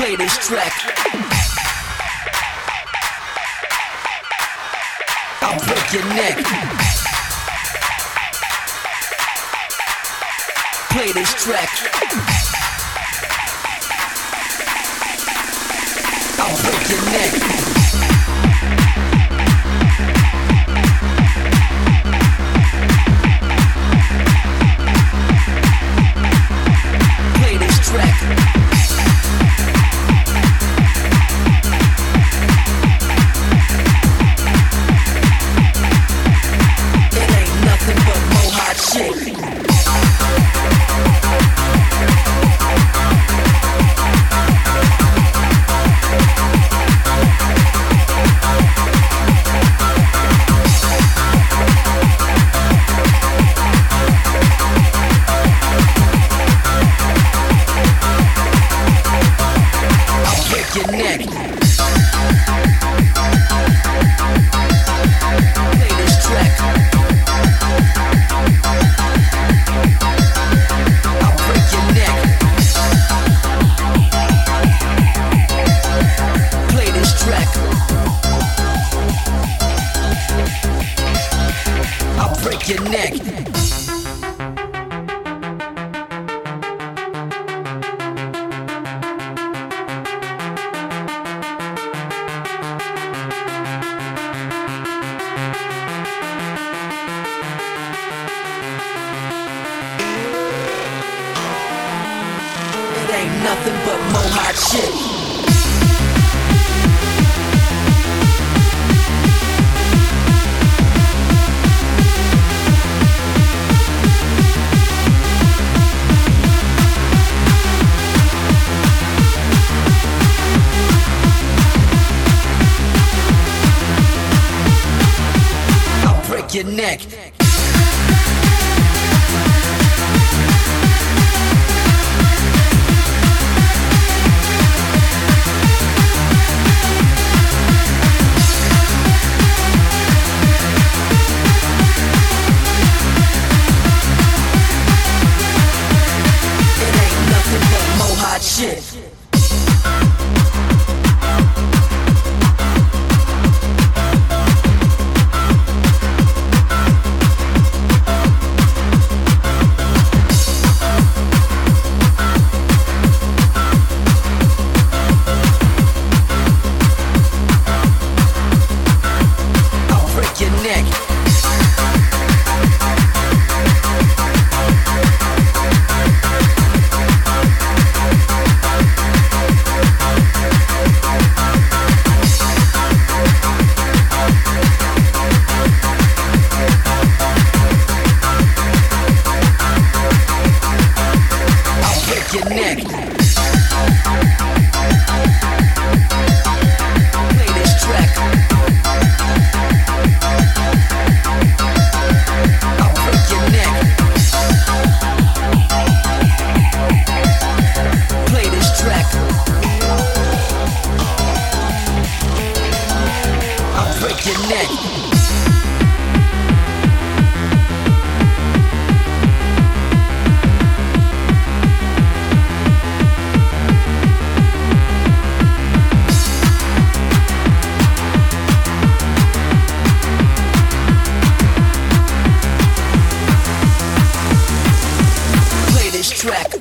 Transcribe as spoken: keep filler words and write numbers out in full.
Play this track. I'll break your neck. Play this track. I'll break your neck. Play this track. It ain't nothing but more hot shit. Your neck. Play this track. I'll break your neck. Play this track. I'll break your neck. Ain't nothing but more hot shit. I'll break your neck. Shit. I'll break your neck. Your neck. Play this track. I'll break your neck. Play this track. I'll break your neck. Track.